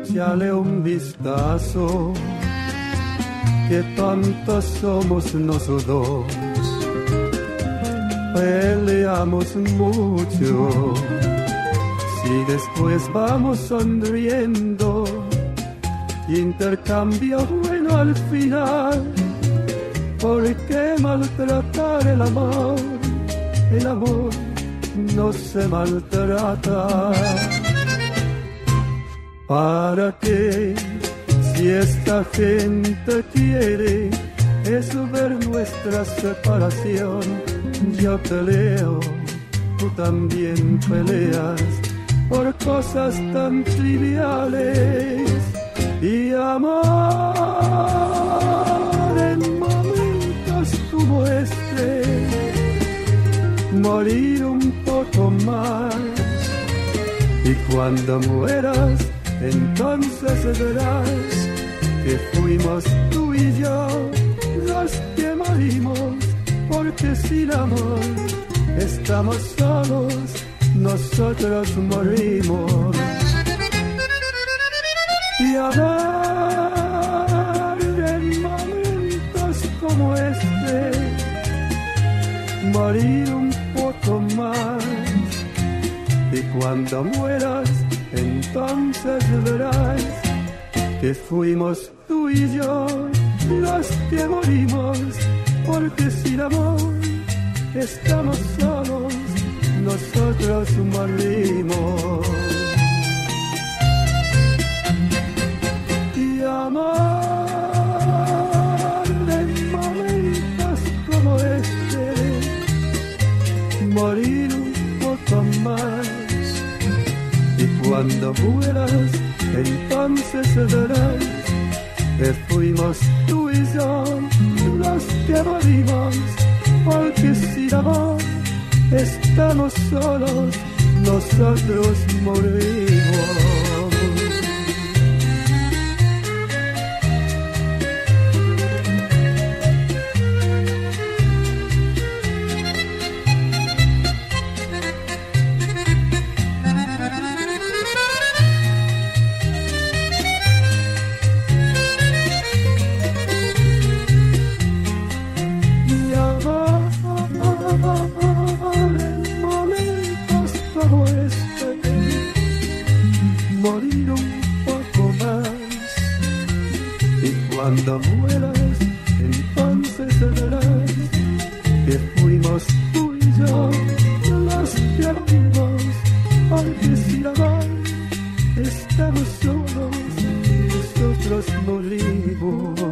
échale un vistazo, que tantos somos nosotros. Peleamos mucho, si después vamos sonriendo, intercambio bueno al final. ¿Por qué maltratar el amor? El amor no se maltrata. ¿Para qué? Si esta gente quiere es ver nuestra separación. Yo peleo, tú también peleas por cosas tan triviales. Y amar en momentos como este, morir un poco más. Y cuando mueras, entonces verás que fuimos tú y yo los que morimos, porque sin amor estamos solos, nosotros morimos. Y amar en momentos como este, morir un poco más. Y cuando mueras, entonces verás que fuimos tú y yo los que morimos, porque sin amor estamos solos, nosotros morimos. Y amar en momentos como este, morir un poco más. Y cuando mueras, entonces verás que fuimos tú y yo los que morimos, porque sin amor estamos solos, nosotros morimos. Morir un poco más. Y cuando mueras, entonces verás que fuimos tú y yo los que morimos, porque sin amor estamos solos, nosotros morimos.